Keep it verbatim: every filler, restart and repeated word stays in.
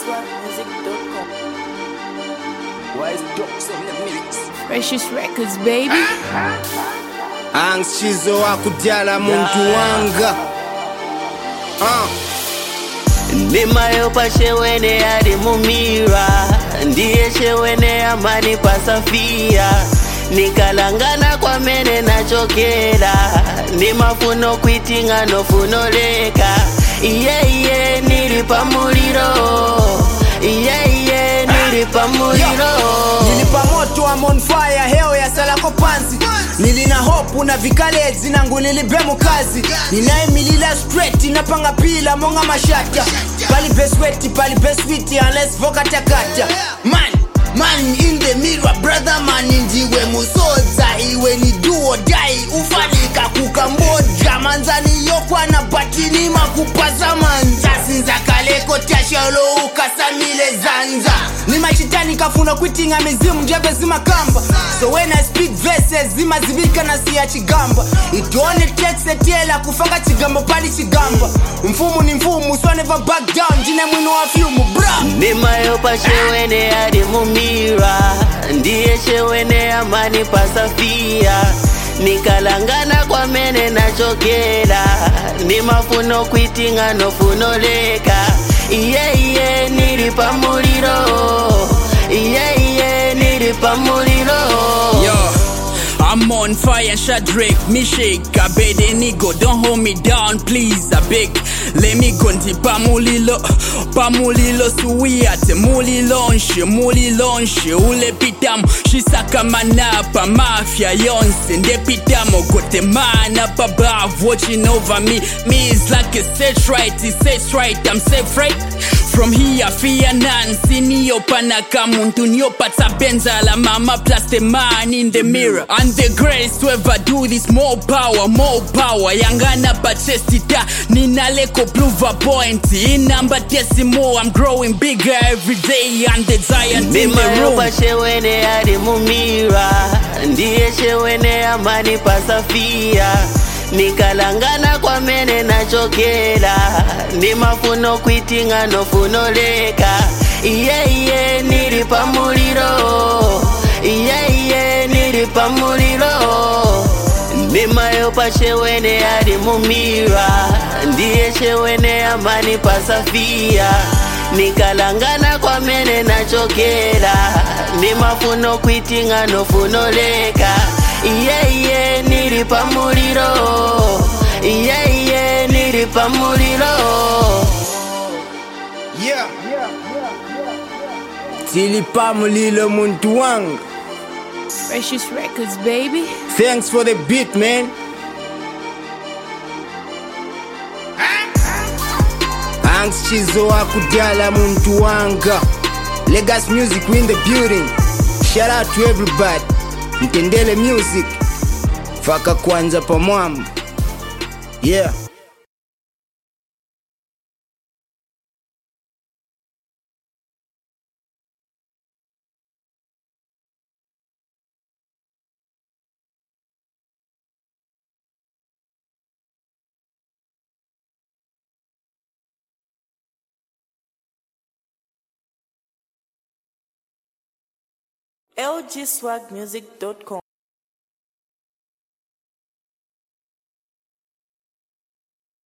swag music dot com. Wise dogs of the mix. Precious Records, baby. Anxizo wa kudyala muntu wanga. Ah. Ndimayo pashewene ari mumira, ndiye shewene amani pasafia. Nikalangana kwa mene nachokera, ni mafuno kwitinga no funo leka. Iye iye nilipa muliro, iye iye nilipa muliro. Nilipa moto I'm on fire, heo ya salako pansi. Nilina hope na vikale zinangu nilibemu kazi. Ninae milila straight, inapanga pila monga mashata. Pali besweti, pali beswiti, unless voka takata. Man, man in the mirror, brother man indiwe musoza. Iwe ni duo dai, ufanika kukamboja. Manzani yokwa na batini makupaza manza. Sinza kaleko tiashalo ukasamile zanza. Ni machitani kafuna kwitinga mizimu njebe zima kamba. So when I speak verses zima zivika na siya chigamba. Ituone texe tiela kufanga chigamba pali chigamba. Mfumu ni mfumu so never back down. Jine mwino wa fiumu bra. Nimayo pa shewene ari mumira, ndiye shewene amani pasafia. Nikalangana kwa mene nachokera, ni mafuno kwitinga no funo leka. Iye iye nilipa muliro, iye iye nilipa muliro. Yo, I'm on fire, Shadrach, Meshach, Abednego. Don't hold me down, please, I beg. Let me go nti pamulilo, pamulilo suwiate, mulilonshe, mulilonshe. Ule pitamu, shisaka manapa, mafia yonse. Nde pitamu, gote manapa, brav, watching over me. Me is like a set right, it's set right, I'm safe right. From here, fear none, sini opana kamuntu nyopata benza la mama plus the man in the mirror. And the grace to ever do this, more power, more power. Yangana pachestita, nina leko pluva point. In number decimo, I'm growing bigger every day. And the giant in the room. Nimayo shewene ari mumira, ndiye shewene amani pasafia. Nikalangana kwa mene nachokera, ni mafuno kwitinga no funo leka. Iye iye nilipa muliro, iye iye nilipa muliro. Nimayo pa shewene ari mumira, ndiye shewene amani pasafia. Nikalangana kwa mene nachokera, ni mafuno kwitinga no funo leka. Iye iye nilipa muliro, iye iye nilipa muliro. Yeah. Tilipa mulilo muntu wanga. Precious Records, baby. Thanks for the beat, man. Anxizo wa kudyala muntu wanga. Legacy music in the building. Shout out to everybody. Mtendele music. Faka kwanza pa mwamba. Yeah. L G swag music dot com.